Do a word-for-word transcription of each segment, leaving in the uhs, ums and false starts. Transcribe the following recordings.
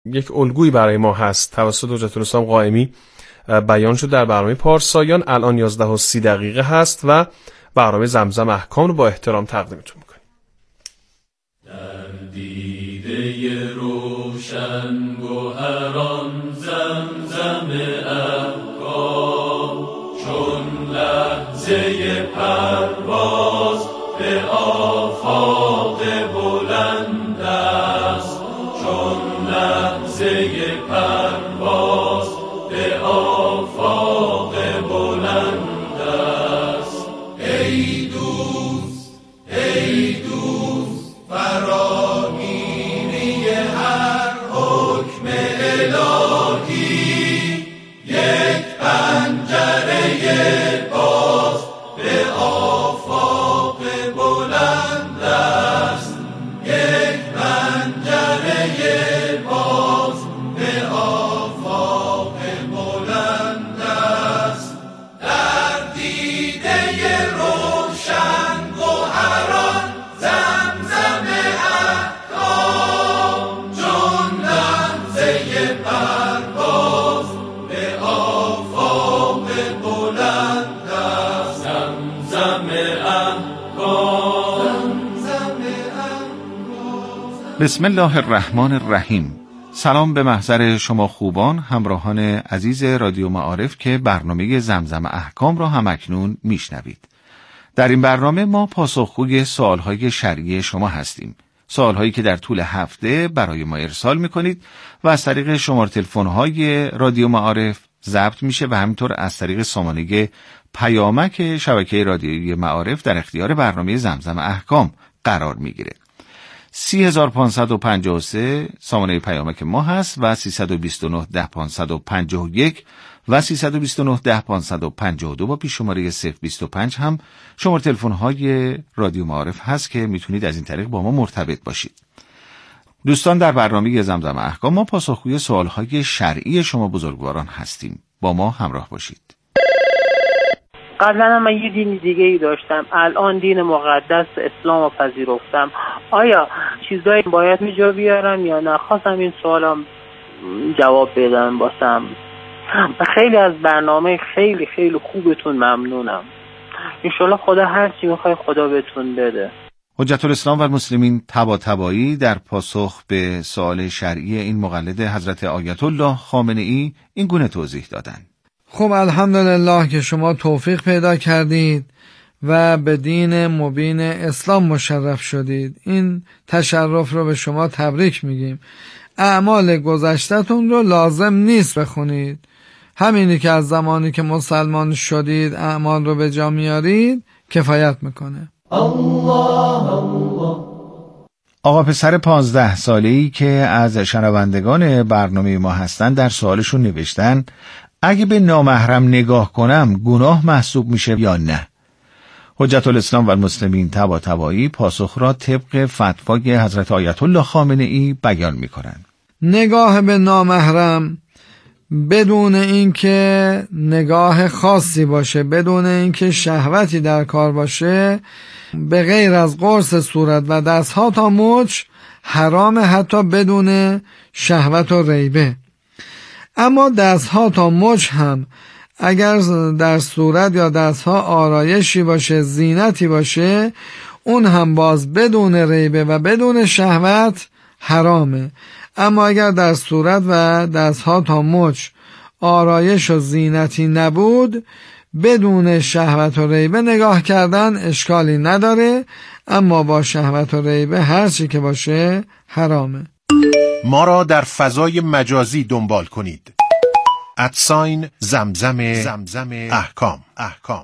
یک الگویی برای ما هست توسط حجت الاسلام قائمی بیان شد در برنامه پارسایان. الان یازده و سی دقیقه هست و برنامه زمزم احکام رو با احترام تقدیمتون میکنیم. در دیده روشن گوهران زمزم احکام، چون لحظه پرواز به آفاق بلند است، چون لحظه پرواز به آفاق بلند است. ای دوست ای دوست فراگیری هر حکم الهی، یک پنجره باز به آفاق بلند است، یک پنجره باز به آفاق بلند است. در دیده روشن گوهران زمزم احکام، چون لحظه پرواز به آفاق بلند است. زمزم احکام، زمزم احکام. بسم الله الرحمن الرحیم. سلام به محضر شما خوبان، همراهان عزیز رادیو معارف که برنامه زمزم احکام را همکنون میشنوید. در این برنامه ما پاسخگوی سوالهای شرعی شما هستیم. سوالهایی که در طول هفته برای ما ارسال میکنید و از طریق شماره تلفن‌های رادیو معارف ضبط میشه و همینطور از طریق سامانه پیامک شبکه رادیویی معارف در اختیار برنامه زمزم احکام قرار میگیره. سی هزار پانصد و پنجاه و سه سامانه پیامک ما هست و سیصد و بیست و نه ده پانصد و پنجاه و یک و سیصد و بیست و نه ده پانصد و پنجاه و دو با پیش شماره صفر بیست و پنج هم شماره تلفن های رادیو معارف هست که میتونید از این طریق با ما مرتبط باشید. دوستان، در برنامه زمزم احکام ما پاسخگوی سوال های شرعی شما بزرگواران هستیم. با ما همراه باشید. قبلا هم من یه دین دیگه ای داشتم، الان دین مقدس اسلام رو پذیرفتم. آیا چیزایی باید میجا بیارم یا نه؟ خواستم این سوالم جواب بدم باسم. خیلی از برنامه خیلی خیلی خوبتون ممنونم. انشالله خدا هر چی میخوای خدا بهتون بده. حجت الاسلام و المسلمین طباطبایی در پاسخ به سوال شرعی این مقلد حضرت آیت الله خامنه ای این گونه توضیح دادند. خب الحمدلله که شما توفیق پیدا کردید و به دین مبین اسلام مشرف شدید. این تشرف رو به شما تبریک میگیم. اعمال گذشته‌تون رو لازم نیست بخونید، همینی که از زمانی که مسلمان شدید اعمال رو به جا میارید کفایت میکنه. الله الله. آقا پسر پانزده ساله‌ای که از شنوندگان برنامه ما هستن در سوالشون نوشتن اگه به نامحرم نگاه کنم گناه محسوب میشه یا نه؟ حجت الاسلام و المسلمین طباطبایی پاسخ را طبق فتوای حضرت آیت الله خامنه ای بیان میکنند. نگاه به نامحرم بدون اینکه نگاه خاصی باشه، بدون اینکه شهوتی در کار باشه، به غیر از قرص صورت و دستها تا مچ حرام، حتی بدون شهوت و ریبه. اما دستها تا مچ هم اگر در صورت یا دستها آرایشی باشه، زینتی باشه، اون هم باز بدون ریبه و بدون شهوت حرامه. اما اگر در صورت و دستها تا مچ آرایش و زینتی نبود، بدون شهوت و ریبه نگاه کردن اشکالی نداره، اما با شهوت و ریبه هرچی که باشه حرامه. ما را در فضای مجازی دنبال کنید. ادساین زمزم زمزم احکام احکام.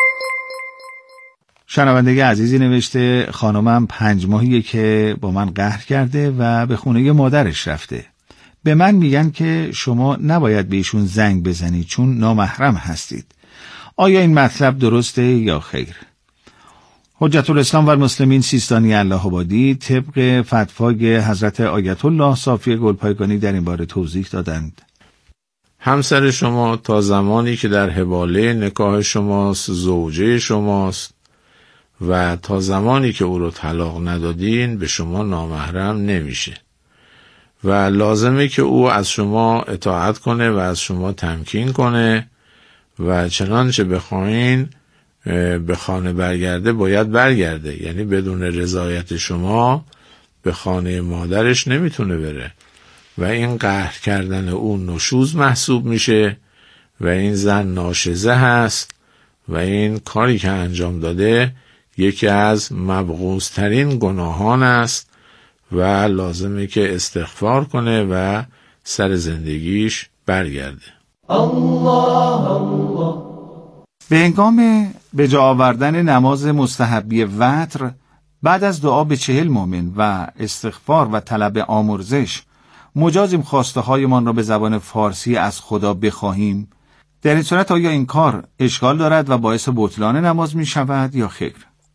شنونده عزیزی نوشته خانمم پنج ماهیه که با من قهر کرده و به خونه مادرش رفته. به من میگن که شما نباید بهشون زنگ بزنید چون نامحرم هستید. آیا این مطلب درسته یا خیر؟ حجت الاسلام و المسلمین سیستانی الله آبادی طبق فتوای حضرت آیت الله صافی گلپایگانی در این باره توضیح دادند. همسر شما تا زمانی که در حواله نکاح شماست زوجه شماست و تا زمانی که او رو طلاق ندادین به شما نامحرم نمیشه و لازمه که او از شما اطاعت کنه و از شما تمکین کنه و چنانچه بخواین به خانه برگرده باید برگرده، یعنی بدون رضایت شما به خانه مادرش نمیتونه بره و این قهر کردن او نشوز محسوب میشه و این زن ناشزه هست و این کاری که انجام داده یکی از مبغوض‌ترین گناهان است و لازمه که استغفار کنه و سر زندگیش برگرده. الله الله. به هنگام به جا آوردن نماز مستحبی وتر بعد از دعا به چهل مؤمن و استغفار و طلب آمرزش مجازیم خواسته هایمان را به زبان فارسی از خدا بخواهیم. در این صورت آیا این کار اشکال دارد و باعث بطلان نماز می شود یا خیر؟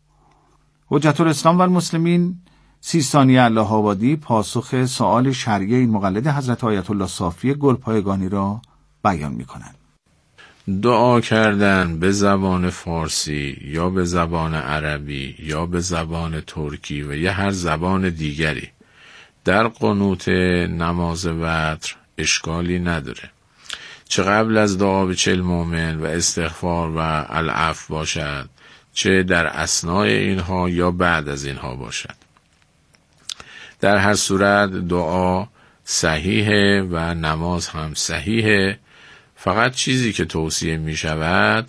حجت الاسلام و المسلمین سیستانی الله آبادی پاسخ سؤال شرعی این مقلد حضرت آیت الله صافی گلپایگانی را بیان می کنند. دعا کردن به زبان فارسی یا به زبان عربی یا به زبان ترکی و یا هر زبان دیگری در قنوت نماز وتر اشکالی نداره، چه قبل از دعا به چهل مؤمن و استغفار و العفو باشد، چه در اثنای اینها یا بعد از اینها باشد. در هر صورت دعا صحیحه و نماز هم صحیحه. فقط چیزی که توصیه می شود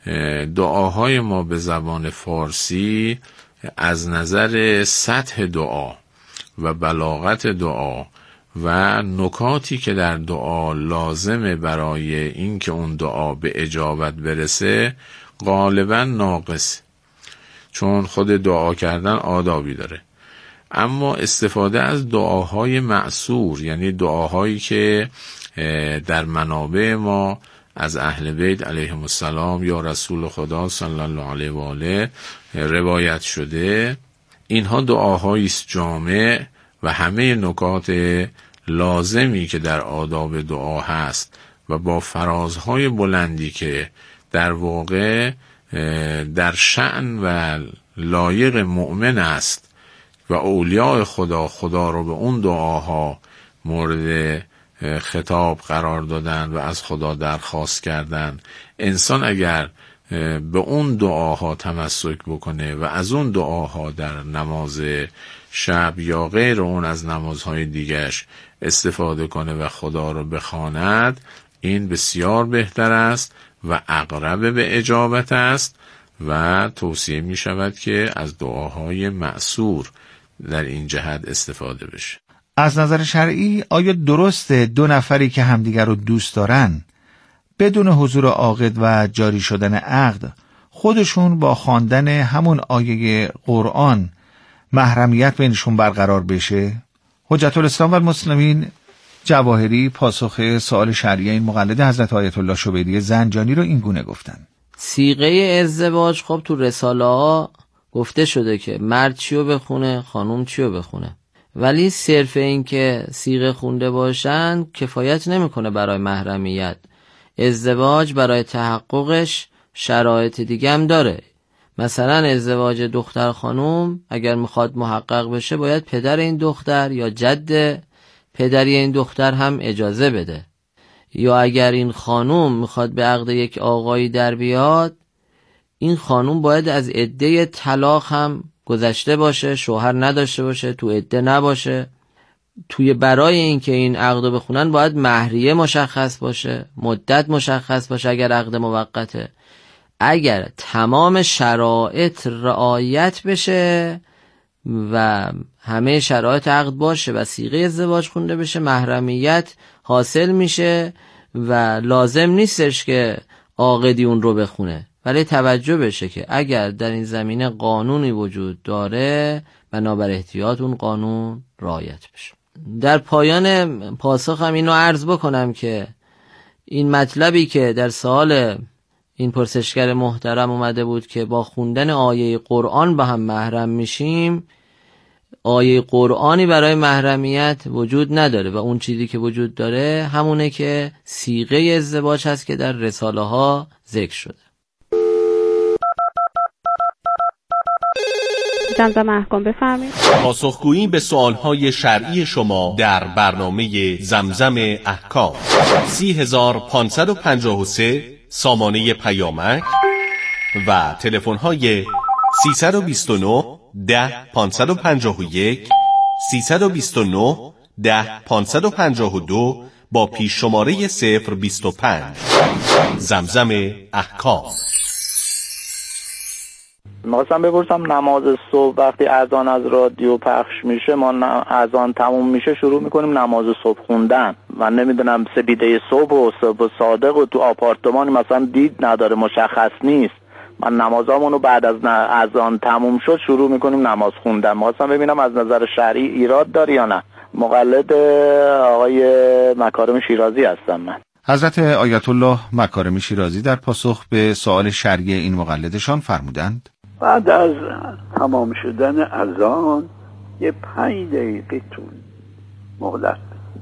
دعاهای ما به زبان فارسی از نظر سطح دعا و بلاغت دعا و نکاتی که در دعا لازمه برای اینکه اون دعا به اجابت برسه غالبا ناقص، چون خود دعا کردن آدابی داره. اما استفاده از دعاهای مأثور، یعنی دعاهایی که در منابع ما از اهل بیت علیهم السلام یا رسول خدا صلی الله علیه و آله روایت شده، اینها دعاهایی است جامع و همه نکات لازمی که در آداب دعا هست و با فرازهای بلندی که در واقع در شأن و لایق مؤمن است و اولیاء خدا خدا رو به اون دعاها مورد خطاب قرار دادن و از خدا درخواست کردن. انسان اگر به اون دعاها تمسک بکنه و از اون دعاها در نماز شب یا غیر اون از نمازهای دیگرش استفاده کنه و خدا رو بخواند، این بسیار بهتر است و اقرب به اجابت است و توصیه می شود که از دعاهای مأثور در این جهت استفاده بشه. از نظر شرعی آیا درسته دو نفری که همدیگر رو دوست دارن بدون حضور عاقد و جاری شدن عقد خودشون با خواندن همون آیه قرآن محرمیت بینشون برقرار بشه؟ حجت الاسلام و المسلمین جواهری پاسخ سؤال شرعی این مقلد حضرت آیت الله شبیری زنجانی رو این گونه گفتن. صیغه ازدواج خب تو رساله ها گفته شده که مرد چیو بخونه خانوم چیو بخونه، ولی صرف این که صیغه خونده باشن کفایت نمیکنه برای محرمیت. ازدواج برای تحققش شرایط دیگه هم داره. مثلا ازدواج دختر خانوم اگر میخواد محقق بشه باید پدر این دختر یا جد پدری این دختر هم اجازه بده، یا اگر این خانوم میخواد به عقد یک آقایی در بیاد، این خانوم باید از عده طلاق هم گذشته باشه، شوهر نداشته باشه، تو عده نباشه. توی برای اینکه این عقد رو بخونن باید مهریه مشخص باشه، مدت مشخص باشه اگر عقد موقته. اگر تمام شرایط رعایت بشه و همه شرایط عقد باشه و صیغه ازدواج خونده بشه، محرمیت حاصل میشه و لازم نیستش که عاقدی اون رو بخونه. ولی توجه بشه که اگر در این زمینه قانونی وجود داره بنابر احتیاط اون قانون رعایت بشه. در پایان پاسخ هم اینو عرض بکنم که این مطلبی که در سوال این پرسشگر محترم اومده بود که با خوندن آیه قرآن با هم محرم میشیم، آیه قرآنی برای محرمیت وجود نداره و اون چیزی که وجود داره همونه که صیغه ازدواج هست که در رساله ها ذکر شده. زمزمه احکام. بفرمایید. پاسخگویی به سوالهای شرعی شما در برنامه زمزم احکام. سی هزار پانصد و پنجاه و سه سامانه پیامک و تلفن‌های سیصد و بیست و نه ده پانصد و پنجاه و یک، سیصد و بیست و نه ده پانصد و پنجاه و دو با پیش شماره صفر بیست و پنج. زمزم احکام. می‌خواستم بپرسم نماز صبح وقتی اذان از رادیو پخش میشه، ما اذان تموم میشه شروع میکنیم نماز صبح خوندن. من نمیدونم سپیده صبح و صبح صادق و تو آپارتمان مثلا دید نداره، مشخص نیست. من نمازامونو بعد از اذان تموم شد شروع میکنیم نماز خوندن. می‌خواستم ببینم از نظر شرعی ایراد داره یا نه. مقلد آقای مکارم شیرازی هستم من. حضرت آیت الله مکارم شیرازی در پاسخ به سوال شرعی این مقلدشان فرمودند: بعد از تمام شدن اذان یه پنج دقیقه طول مهلت،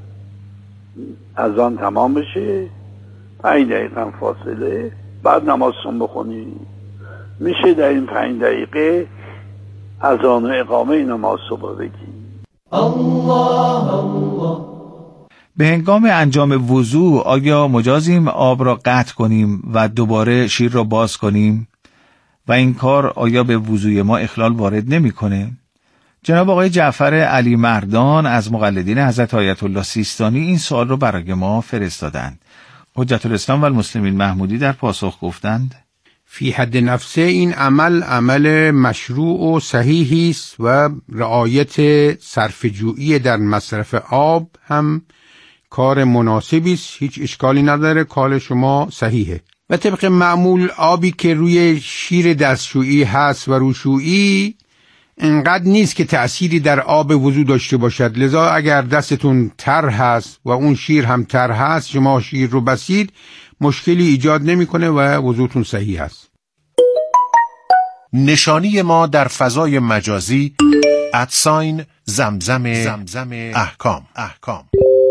اذان تمام بشه پنج دقیقه فاصله، بعد نمازتون بخونی. میشه در این پنج دقیقه اذان و اقامه نماز صبح بگی. الله الله. به هنگام انجام وضوع آیا مجازیم آب را قطع کنیم و دوباره شیر را باز کنیم و این کار آیا به وضوع ما اخلال وارد نمی‌کنه؟ جناب آقای جعفر علی مردان از مقلدین حضرت آیت الله سیستانی این سوال را برای ما فرستادند. حجت الاسلام و المسلمین محمودی در پاسخ گفتند: فی حد نفسه این عمل عمل مشروع و صحیحی است و رعایت صرفه‌جویی در مصرف آب هم کار مناسبی است، هیچ اشکالی نداره، کار شما صحیحه. و طبق معمول آبی که روی شیر دستشویی هست و روشویی انقدر نیست که تأثیری در آب وضو داشته باشد، لذا اگر دستتون تر هست و اون شیر هم تر هست، شما شیر رو بسید، مشکلی ایجاد نمیکنه و وضوتون صحیح هست. نشانی ما در فضای مجازی ادساین زمزم زمزم احکام احکام.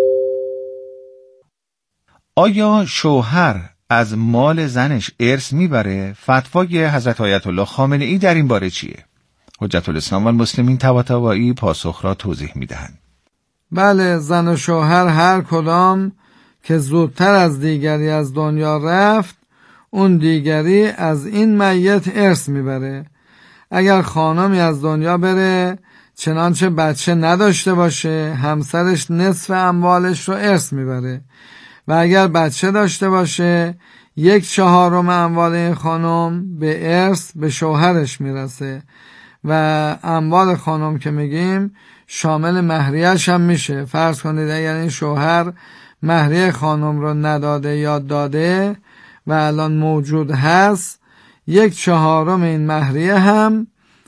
آیا شوهر از مال زنش ارث میبره؟ فتوای حضرت آیت الله خامنه ای در این باره چیه؟ حجت الاسلام و المسلمین طباطبایی پاسخ را توضیح میدهند. بله، زن و شوهر هر کدام که زودتر از دیگری از دنیا رفت، اون دیگری از این میت ارث میبره. اگر خانمی از دنیا بره چنانچه بچه نداشته باشه، همسرش نصف اموالش رو ارث میبره و اگر بچه داشته باشه یک چهارم اموال این خانم به ارث به شوهرش میرسه و اموال خانم که میگیم شامل مهریه‌اش هم میشه. فرض کنید اگر این شوهر مهریه خانم رو نداده یا داده و الان موجود هست، یک چهارم این مهریه هم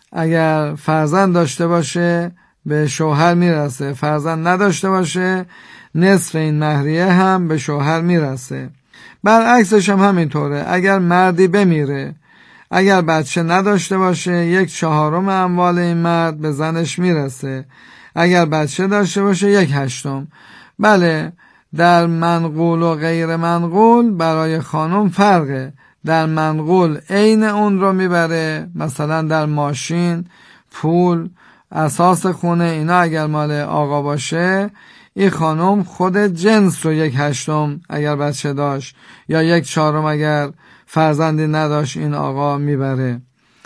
اگر فرزند داشته باشه به شوهر میرسه، فرزند نداشته باشه نصف این مهریه هم به شوهر میرسه. برعکسش هم همینطوره. اگر مردی بمیره، اگر بچه نداشته باشه یک چهارم اموال این مرد به زنش میرسه، اگر بچه داشته باشه یک هشتم. بله، در منقول و غیر منقول برای خانم فرقه. در منقول عین اون رو میبره، مثلا در ماشین، پول، اساس خونه، اینا اگر مال آقا باشه، این خانم خود جنس رو یک هشتم اگر بچه داشت یا یک چهارم اگر فرزندی نداشت این آقا میبره.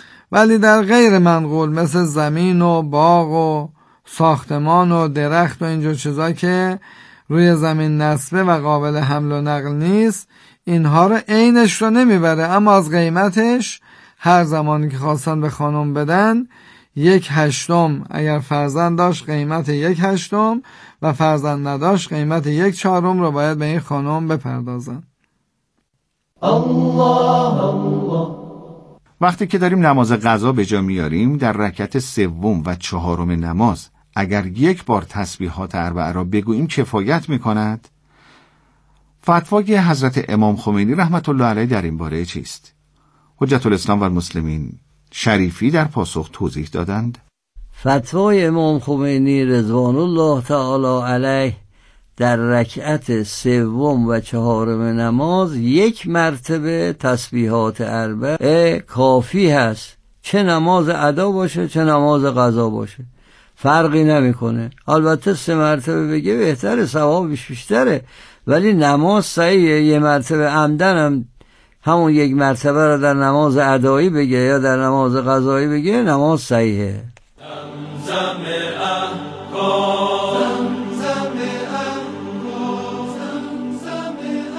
ولی در غیر منقول مثل زمین و باغ و ساختمان و درخت و اینجور چیزا که روی زمین نصبه و قابل حمل و نقل نیست، اینها رو عینش رو نمیبره، اما از قیمتش هر زمانی که خواستن به خانم بدن یک هشتم اگر فرزند داشت قیمت یک هشتم و فرزند نداشت قیمت یک چهارم رو باید به این خانم بپردازن. الله الله. وقتی که داریم نماز قضا به جا میاریم، در رکعت سوم و چهارم نماز اگر یک بار تسبیحات اربعه را بگوییم کفایت میکند؟ فتوای حضرت امام خمینی رحمت الله علیه در این باره چیست؟ حجت الاسلام و المسلمین شریفی در پاسخ توضیح دادند. فتوای امام خمینی رضوان الله تعالی علیه در رکعت سوم و چهارم نماز یک مرتبه تسبیحات اربعه کافی هست. چه نماز ادا باشه چه نماز قضا باشه فرقی نمیکنه. البته سه مرتبه بگه بهتره، ثوابش بیشتره، ولی نماز صحیحه. یه مرتبه عمدن هم همون یک مرتبه رو در نماز ادایی بگه یا در نماز قضایی بگه، نماز صحیحه. زمزم احکام، زمزم احکام، زمزم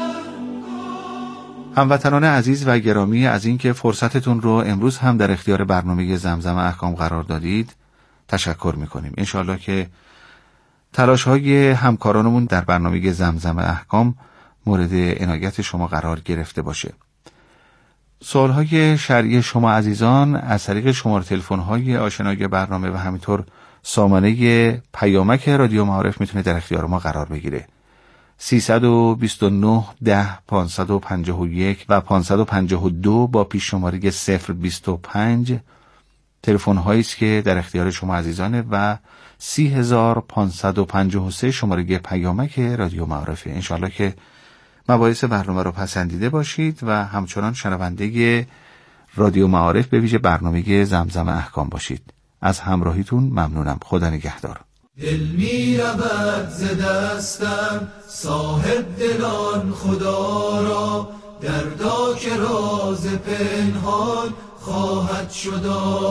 احکام. هموطنان عزیز و گرامی، از اینکه فرصتتون رو امروز هم در اختیار برنامه زمزم احکام قرار دادید تشکر میکنیم. انشاءالله که تلاش های همکارانمون در برنامه زمزم احکام مورد عنایت شما قرار گرفته باشه. سوال های شرعی شما عزیزان از طریق شماره تلفن های آشنای برنامه و همینطور سامانه پیامک رادیو معارف میتونه در اختیار ما قرار بگیره. سیصد و بیست و نه ده پانصد و پنجاه و یک و پانصد و پنجاه و دو با پیش شماره صفر بیست و پنج تلفن هایی است که در اختیار شما عزیزانه و سی هزار پانصد و پنجاه و سه شماره پیامک رادیو معارفه. انشاءالله که مباحث برنامه رو پسندیده باشید و همچنان شنونده رادیو معارف به ویژه برنامه زمزم احکام باشید. از همراهیتون ممنونم. خدا نگهدار. دل می رود ز دستم صاحب دلان خدا را، دردا که راز پنهان خواهد شد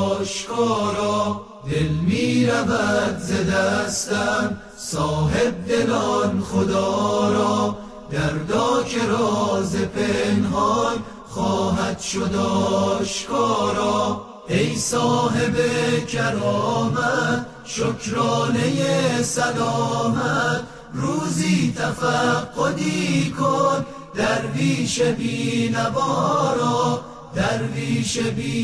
آشکارا. دل می رود ز دستم صاحب دلان خدا را، دردا که راز پنهان خواهد شد آشکارا. ای صاحب کرامت شکرانه سلامت، روزی تفقدی کن درویش بینوارا، درویش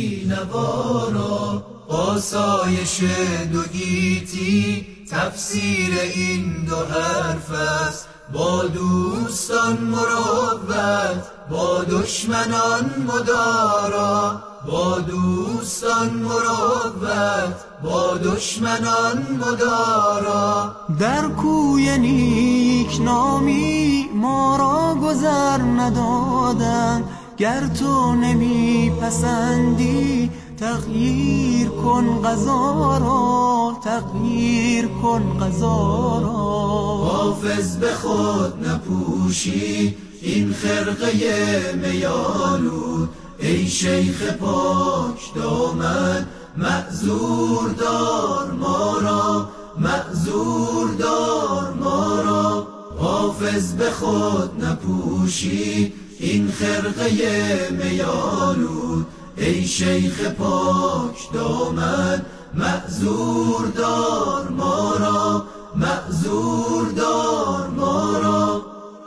بینوارا. آسایش دو گیتی تفسیر این دو حرف است، با دوستان مروت با دشمنان مدارا، با دوستان مروت با دشمنان مدارا. در کوی نیک نامی ما را گذر ندادند، گر تو نمی پسندی تغییر کن قضا را، تغییر کن قضا را. حافظ به خود نپوشی این خرقه میالود، ای شیخ پاک دامن معذور دار ما را، معذور دار ما را. حافظ به خود نپوشی این خرقه میالود، ای شیخ پاک دامن معذور دار ما را، معذور دار ما را.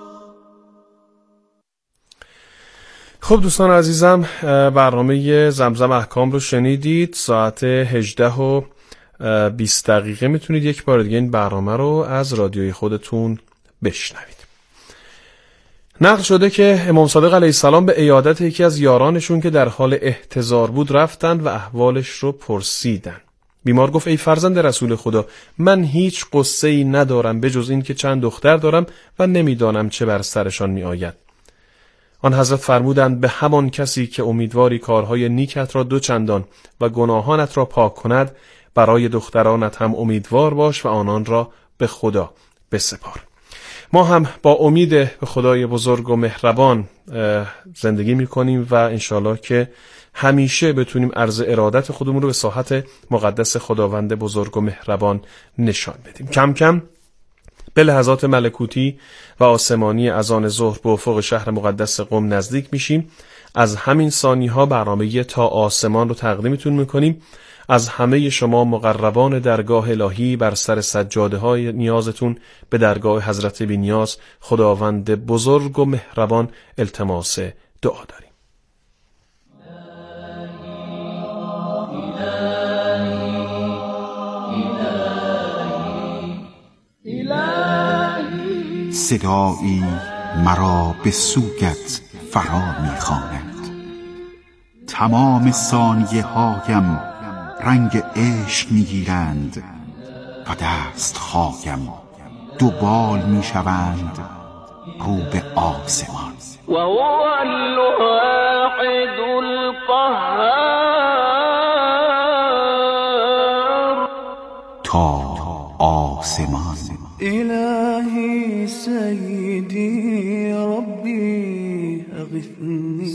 خب دوستان عزیزم، برنامه زمزم احکام رو شنیدید. ساعت هجده و بیست دقیقه میتونید یک بار دیگه این برنامه رو از رادیوی خودتون بشنوید. نقل شده که امام صادق علیه السلام به عیادت یکی از یارانشون که در حال احتضار بود رفتن و احوالش رو پرسیدن. بیمار گفت ای فرزند رسول خدا، من هیچ قصه‌ای ندارم به جز این که چند دختر دارم و نمیدانم چه بر سرشان می آید. آن حضرت فرمودند به همان کسی که امیدواری کارهای نیکت را دو چندان و گناهانت را پاک کند، برای دخترانت هم امیدوار باش و آنان را به خدا بسپار. ما هم با امید به خدای بزرگ و مهربان زندگی میکنیم و انشالله که همیشه بتونیم عرض ارادت خودمون رو به ساحت مقدس خداوند بزرگ و مهربان نشان بدیم. کم کم به لحظات ملکوتی و آسمانی اذان ظهر به افق شهر مقدس قم نزدیک میشیم. از همین ثانی ها برنامه تا آسمان رو تقدیمتون میکنیم. از همه شما مقربان درگاه الهی بر سر سجاده های نیازتون به درگاه حضرت بی نیاز خداوند بزرگ و مهربان التماس دعا داریم. صدایی مرا به سوگت فرا می‌خواند، تمام ثانیه هایم رنگ عشق میگیرند و دست هایم دو بال میشوند رو به آسمان. و هو الواحد القهار سيدي ربي أغثني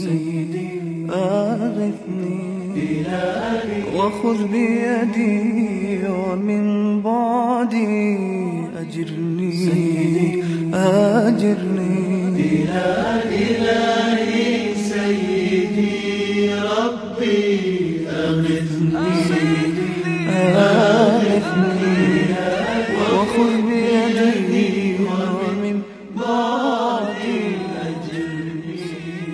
أغثني وخذ بيدي ومن بعدي أجرني أجرني إلهي سيدي ربي أغثني أغثني وخذ بيدي ومن بعدي أجرني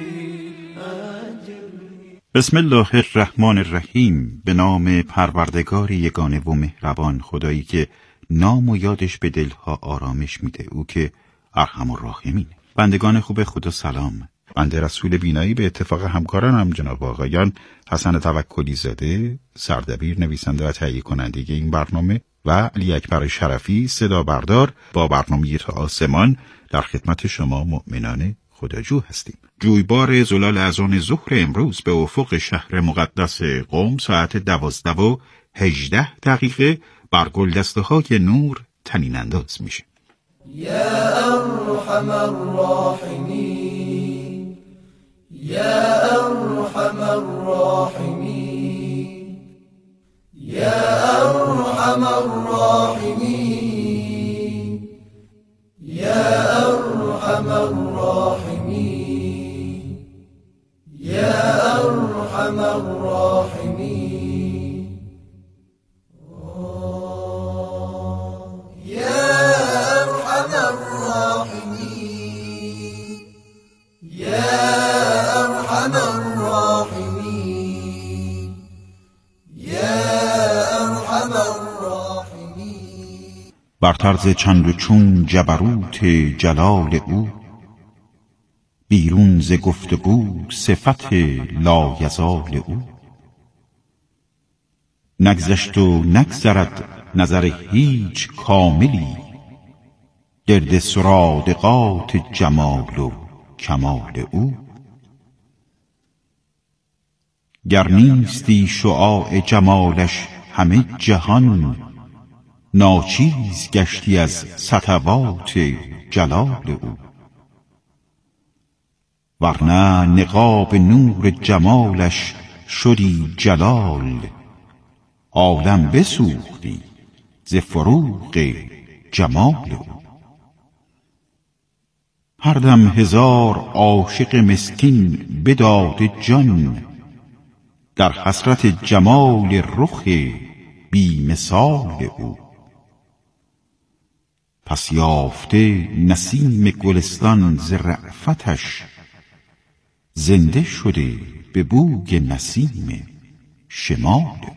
أجرني. بسم الله الرحمن الرحیم. به نام پروردگار یگانه و مهربان، خدایی که نام و یادش به دلها آرامش میده، او که ارحم الراحمینه. بندگان خوب خدا سلام. بنده رسول بینایی به اتفاق همکارانم جناب آقایان حسن توکلی زاده، سردبیر، نویسنده و تهیه کننده این برنامه، و علی اکبر شرفی، صدا بردار، با برنامه تا آسمان در خدمت شما مؤمنان خداجو هستیم. جویبار زلال اذان ظهر امروز به افق شهر مقدس قم ساعت دوازده و هجده دقیقه بر گلدسته های نور طنین انداز میشه. یا ارحم الراحمین، یا ارحم الراحمین، یا ارحم الراحمین، یا ارحم الراحمین، یا ارحم الراحمین. بر طرز چند و چون جبروت جلال او، بیرون ز گفتگو صفت لایزال او. نگذشت و نگذرد نظر هیچ کاملی، گرد سرادقات جمال و کمال او. گر نیستی شعاع جمالش همه جهان، ناچیز گشتی از سطوات جلال او. ورنه نقاب نور جمالش شدی جلال، عالم بسوختی ز فروغ جمال او. هر دم هزار عاشق مسکین بداده جان، در حسرت جمال رخ بی مثال او. پس یافته نسیم گلستان ز رأفتش، زنده شده به بوی نسیم شمال او.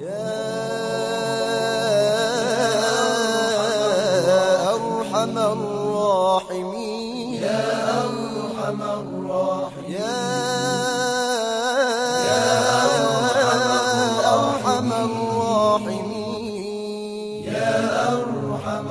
ارحم الراحمین، یا ارحم الراحمین، یا ارحم الراحمین، یا ارحم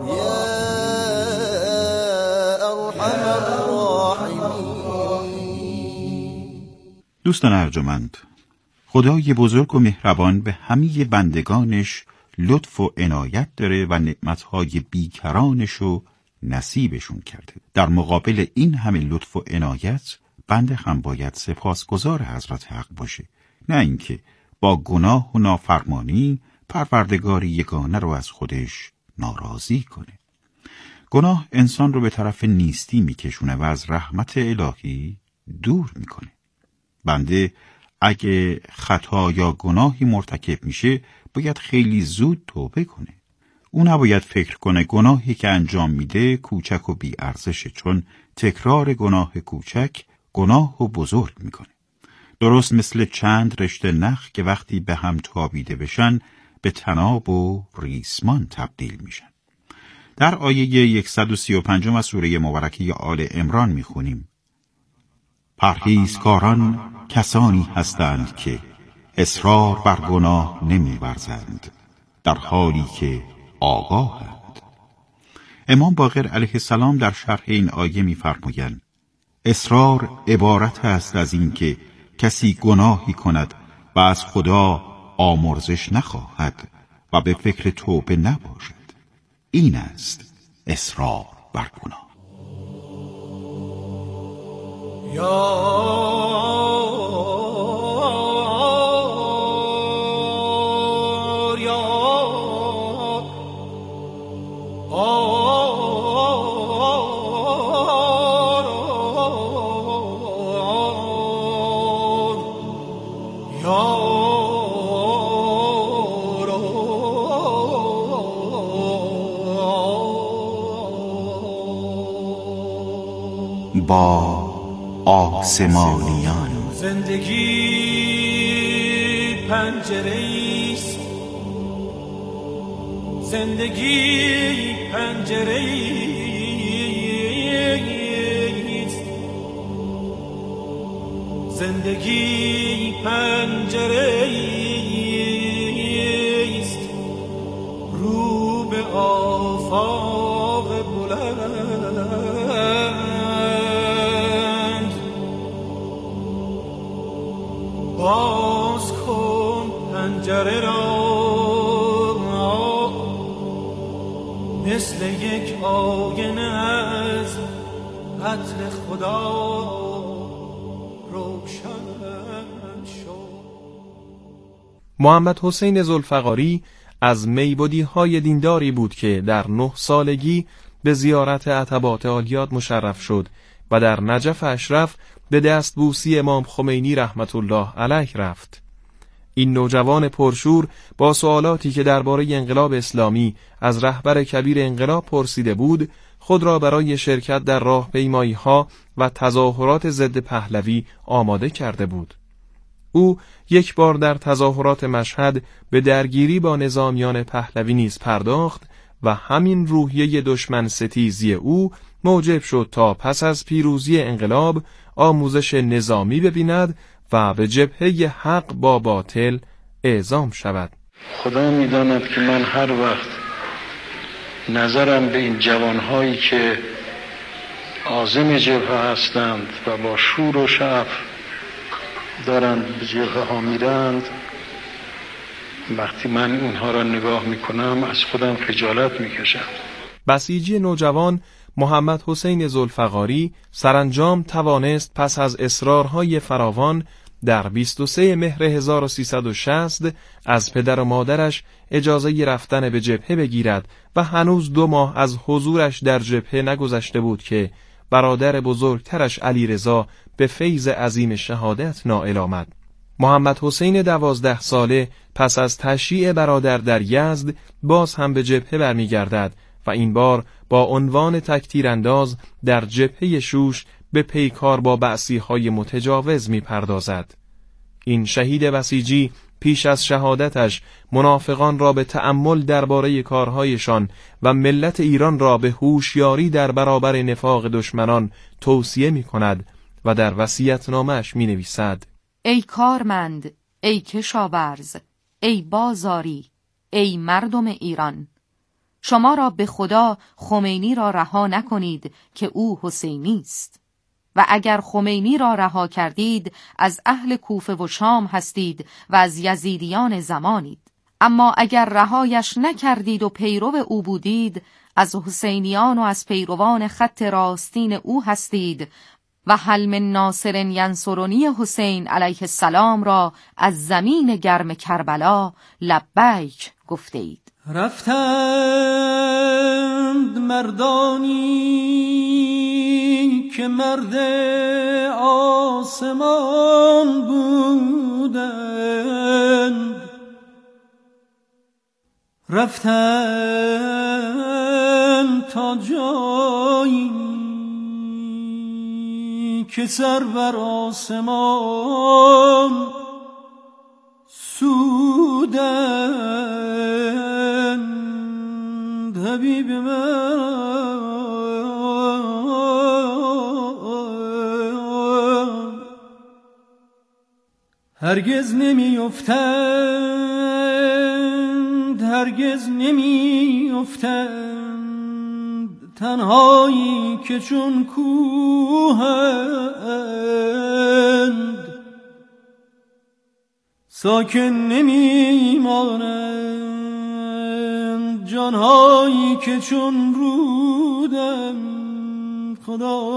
الراحمین. دوستان ارجمند، خدای بزرگ و مهربان به همه بندگانش لطف و عنایت داره و نعمتهای بیکرانش رو نصیبشون کرده. در مقابل این همه لطف و عنایت بنده هم باید سپاسگزار حضرت حق باشه، نه اینکه با گناه و نافرمانی پروردگار یگانه رو از خودش ناراضی کنه. گناه انسان رو به طرف نیستی میکشونه و از رحمت الهی دور میکنه. بنده اگه خطا یا گناهی مرتکب میشه باید خیلی زود توبه کنه. او نباید فکر کنه گناهی که انجام میده کوچک و بی ارزشه، چون تکرار گناه کوچک گناه و بزرگ میکنه. درست مثل چند رشته نخ که وقتی به هم تابیده بشن به طناب و ریسمان تبدیل میشن. در آیه صد و سی و پنج از سوره مبارکه آل عمران میخونیم: پرهیزکاران کسانی هستند که اصرار بر گناه نمی‌ورزند در حالی که آگاهند. امام باقر علیه السلام در شرح این آیه می‌فرمایند: اصرار عبارت است از این که کسی گناهی کند و از خدا آمرزش نخواهد و به فکر توبه نباشد. این است اصرار بر گناه. با آسمانیان زندگی پنجره‌ایست، زندگی پنجره‌ایست، زندگی پنجره‌ایست، رو به آفاق بلند. باز کن پنجره را مثل یک آینه از عطر خدا روشن شد. محمد حسین ذوالفقاری از میبدی‌های دینداری بود که در نه سالگی به زیارت عتبات عالیات مشرف شد و در نجف اشرف به دست بوسی امام خمینی رحمت الله علیه رفت. این نوجوان پرشور با سوالاتی که درباره انقلاب اسلامی از رهبر کبیر انقلاب پرسیده بود، خود را برای شرکت در راهپیمایی‌ها و تظاهرات ضد پهلوی آماده کرده بود. او یک بار در تظاهرات مشهد به درگیری با نظامیان پهلوی نیز پرداخت و همین روحیه دشمن ستیزی او موجب شد تا پس از پیروزی انقلاب آموزش نظامی ببیند و به جبهه حق با باطل اعزام شود. خدا می‌داند که من هر وقت نظرم به این جوانهایی که عازم جبهه هستند و با شور و شعف دارند به جبهه ها میرند، وقتی من اینها را نگاه میکنم از خودم خجالت میکشم. بسیجی نوجوان محمد حسین ذوالفقاری سرانجام توانست پس از اصرارهای فراوان در بیست و سوم مهر هزار و سیصد و شصت از پدر و مادرش اجازه رفتن به جبهه بگیرد و هنوز دو ماه از حضورش در جبهه نگذشته بود که برادر بزرگترش علیرضا به فیض عظیم شهادت نائل آمد. محمد حسین دوازده ساله پس از تشییع برادر در یزد باز هم به جبهه برمیگردد و این بار با عنوان تکتیرانداز در جبهه شوش به پیکار با بعثی‌های متجاوز می‌پردازد. این شهید بسیجی پیش از شهادتش منافقان را به تأمل درباره کارهایشان و ملت ایران را به هوشیاری در برابر نفاق دشمنان توصیه می‌کند و در وصیت‌نامه‌اش می‌نویسد: ای کارمند، ای کشاورز، ای بازاری، ای مردم ایران، شما را به خدا خمینی را رها نکنید که او حسینی است. و اگر خمینی را رها کردید از اهل کوفه و شام هستید و از یزیدیان زمانید. اما اگر رهایش نکردید و پیرو او بودید از حسینیان و از پیروان خط راستین او هستید و هل من ناصر ینصرنی حسین علیه السلام را از زمین گرم کربلا لبیک گفته اید. رفتند مردانی که مرد آسمان بودند، رفتند تا جایی که سر بر آسمان سودند. حبیب من هرگز نمی افتند، هرگز نمی افتند، تنهایی که چون کوهند، ساکن نمی مانند، جانهایی که چون رودند. خدا